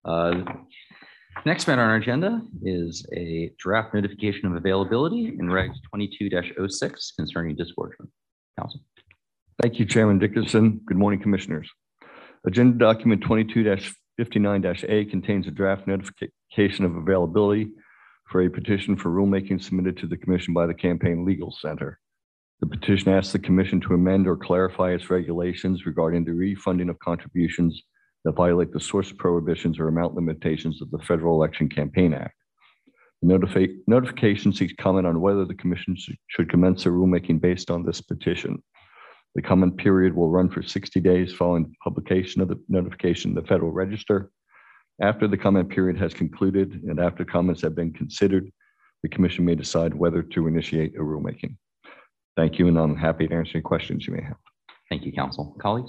Next matter on our agenda is a draft notification of availability in regs 22-06 concerning disgorgement. Council. Thank you, Chairman Dickerson. Good morning, Commissioners. Agenda document 22-59-A contains a draft notification of availability for a petition for rulemaking submitted to the Commission by the Campaign Legal Center. The petition asks the Commission to amend or clarify its regulations regarding the refunding of contributions that violate the source prohibitions or amount limitations of the Federal Election Campaign Act. The notification seeks comment on whether the Commission should commence a rulemaking based on this petition. The comment period will run for 60 days following publication of the notification in the Federal Register. After the comment period has concluded and after comments have been considered, the Commission may decide whether to initiate a rulemaking. Thank you, and I'm happy to answer any questions you may have. Thank you, Council. Colleagues?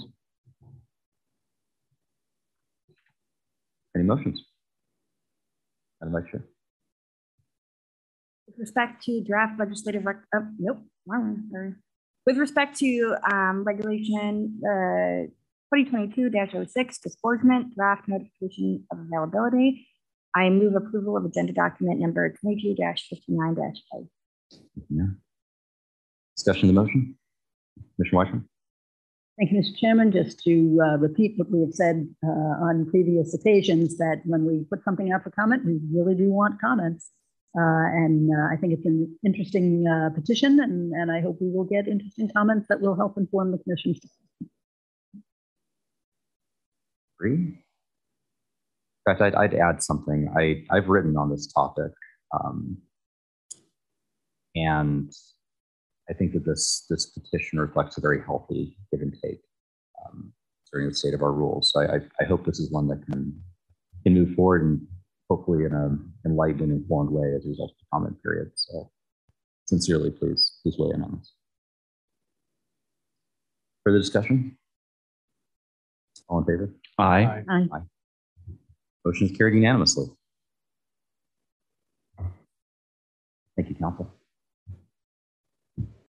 Any motions? Madam Vice Chair. With respect to draft legislative with respect to regulation 2022-06 disgorgement draft notification of availability, I move approval of agenda document number 22-59-A. Discussion of the motion. Commissioner Weichman. Thank you, Mr. Chairman. Just to repeat what we have said on previous occasions, that when we put something out for comment, we really do want comments. I think it's an interesting petition, and I hope we will get interesting comments that will help inform the Commission's decision. Agree. In fact, I'd add something. I've written on this topic, and I think that this petition reflects a very healthy give and take during the state of our rules. So I hope this is one that can move forward and hopefully in an enlightened and informed way as a result of the comment period. So sincerely, please weigh in on this. Further discussion? All in favor? Aye. Aye. Aye. Motion is carried unanimously. Thank you, Council.